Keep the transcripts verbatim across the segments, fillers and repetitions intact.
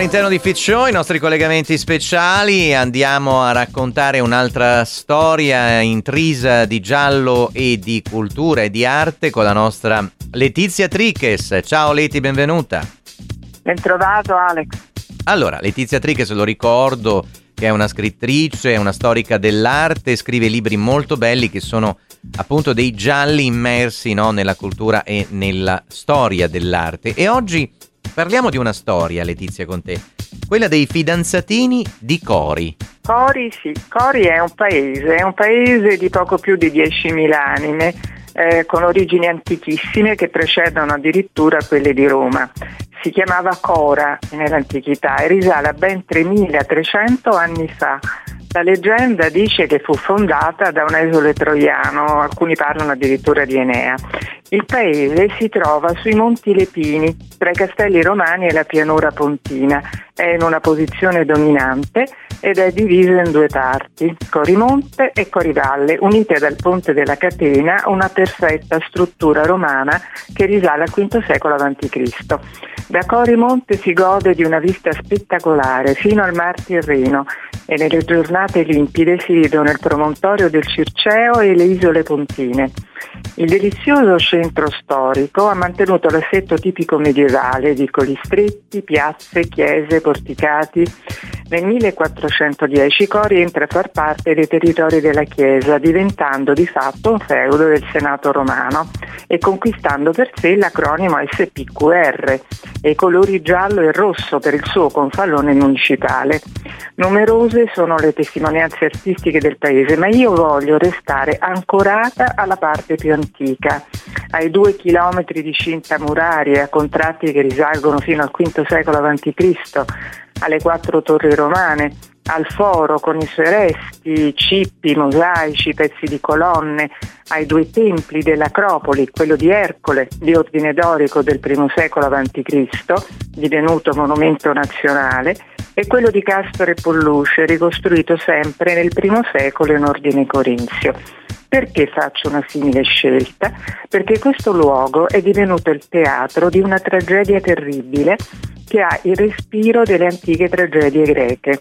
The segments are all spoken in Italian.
all'interno di Fit Show, i nostri collegamenti speciali. Andiamo a raccontare un'altra storia intrisa di giallo e di cultura e di arte con la nostra Letizia Triches. Ciao Leti, benvenuta. Bentrovato Alex. Allora, Letizia Triches, lo ricordo, che è una scrittrice, è una storica dell'arte, scrive libri molto belli che sono appunto dei gialli immersi, no, nella cultura e nella storia dell'arte. E oggi parliamo di una storia, Letizia, con te, quella dei fidanzatini di Cori. Cori, sì, Cori è un paese, è un paese di poco più di diecimila anime, eh, con origini antichissime che precedono addirittura quelle di Roma. Si chiamava Cora nell'antichità e risale a ben tremilatrecento anni fa. La leggenda dice che fu fondata da un esule troiano, alcuni parlano addirittura di Enea. Il paese si trova sui Monti Lepini, tra i castelli romani e la pianura pontina. È in una posizione dominante ed è diviso in due parti, Corimonte e Corivalle, unite dal ponte della Catena, una perfetta struttura romana che risale al quinto secolo avanti Cristo. Da Corimonte si gode di una vista spettacolare fino al Mar Tirreno e nelle giornate limpide si vedono il promontorio del Circeo e le isole pontine. Il delizioso centro storico ha mantenuto l'assetto tipico medievale, vicoli stretti, piazze, chiese, porticati. Nel millequattrocentodieci Cori entra a far parte dei territori della Chiesa, diventando di fatto un feudo del Senato romano e conquistando per sé l'acronimo S P Q R e i colori giallo e rosso per il suo confallone municipale. Numerose sono le testimonianze artistiche del paese, ma io voglio restare ancorata alla parte più antica, ai due chilometri di cinta muraria, a contratti che risalgono fino al quinto secolo avanti Cristo, alle quattro torri romane, al foro con i suoi resti, cippi, mosaici, pezzi di colonne, ai due templi dell'Acropoli, quello di Ercole, di ordine dorico del primo secolo avanti Cristo, divenuto monumento nazionale, e quello di Castore e Polluce, ricostruito sempre nel primo secolo in ordine corinzio. Perché faccio una simile scelta? Perché questo luogo è divenuto il teatro di una tragedia terribile che ha il respiro delle antiche tragedie greche.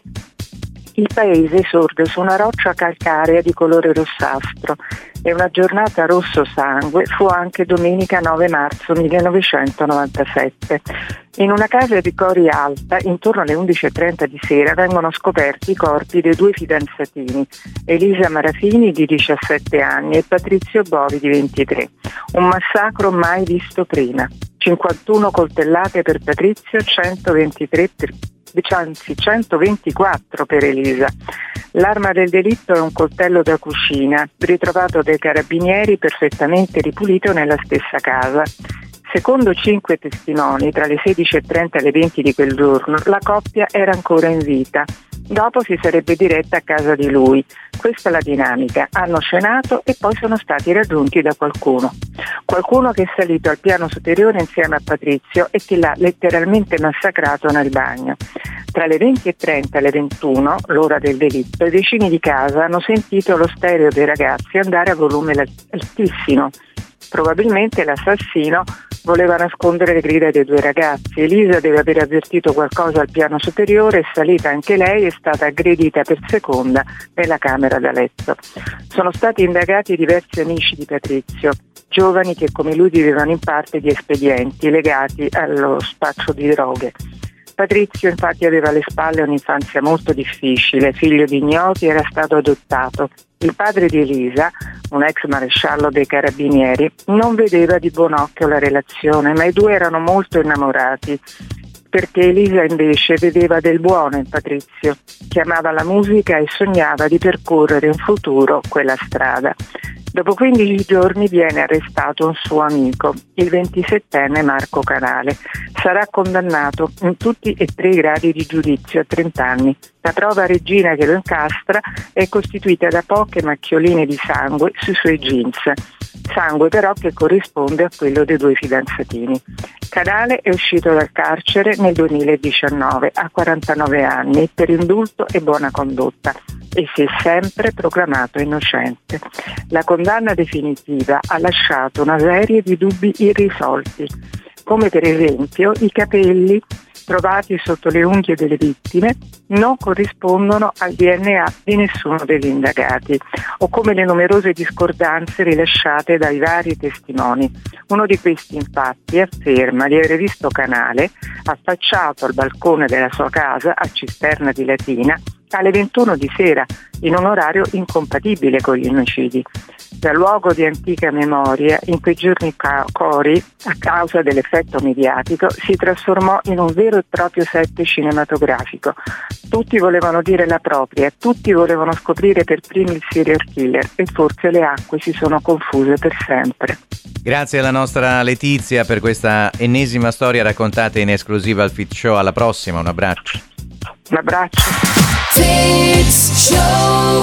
Il paese sorge su una roccia calcarea di colore rossastro e una giornata rosso sangue fu anche domenica nove marzo millenovecentonovantasette. In una casa di Cori Alta, intorno alle undici e trenta di sera, vengono scoperti i corpi dei due fidanzatini, Elisa Marafini di diciassette anni e Patrizio Bovi di ventitré. Un massacro mai visto prima. cinquantuno coltellate per Patrizio, centoventitré per anzi centoventiquattro per Elisa. L'arma del delitto è un coltello da cucina, ritrovato dai carabinieri perfettamente ripulito nella stessa casa. Secondo cinque testimoni, tra le sedici e trenta e le venti di quel giorno, la coppia era ancora in vita. Dopo si sarebbe diretta a casa di lui. Questa è la dinamica. Hanno cenato e poi sono stati raggiunti da qualcuno. Qualcuno che è salito al piano superiore insieme a Patrizio e che l'ha letteralmente massacrato nel bagno. Tra le venti e trenta e le ventuno, l'ora del delitto, i vicini di casa hanno sentito lo stereo dei ragazzi andare a volume altissimo. Probabilmente l'assassino voleva nascondere le grida dei due ragazzi. Elisa deve aver avvertito qualcosa al piano superiore, è salita anche lei e è stata aggredita per seconda nella camera da letto. Sono stati indagati diversi amici di Patrizio, giovani che come lui vivevano in parte di espedienti legati allo spaccio di droghe. Patrizio infatti aveva alle spalle un'infanzia molto difficile, figlio di ignoti, era stato adottato. Il padre di Elisa, un ex maresciallo dei carabinieri, non vedeva di buon occhio la relazione, ma i due erano molto innamorati, perché Elisa invece vedeva del buono in Patrizio, che amava la musica e sognava di percorrere in futuro quella strada. Dopo quindici giorni viene arrestato un suo amico, il ventisettenne Marco Canale. Sarà condannato in tutti e tre i gradi di giudizio a trenta anni. La prova regina che lo incastra è costituita da poche macchioline di sangue sui suoi jeans. Sangue però che corrisponde a quello dei due fidanzatini. Canale è uscito dal carcere nel duemiladiciannove a quarantanove anni per indulto e buona condotta e si è sempre proclamato innocente. La condanna definitiva ha lasciato una serie di dubbi irrisolti, come per esempio i capelli trovati sotto le unghie delle vittime non corrispondono al D N A di nessuno degli indagati, o come le numerose discordanze rilasciate dai vari testimoni. Uno di questi infatti afferma di aver visto Canale affacciato al balcone della sua casa a Cisterna di Latina alle ventuno di sera, in un orario incompatibile con gli omicidi. Da luogo di antica memoria, in quei giorni Cori, a causa dell'effetto mediatico, si trasformò in un vero e proprio set cinematografico. Tutti volevano dire la propria, tutti volevano scoprire per primi il serial killer, e forse le acque si sono confuse per sempre. Grazie alla nostra Letizia per questa ennesima storia raccontata in esclusiva al Fit Show. Alla prossima, un abbraccio. Un abbraccio. Fit Show.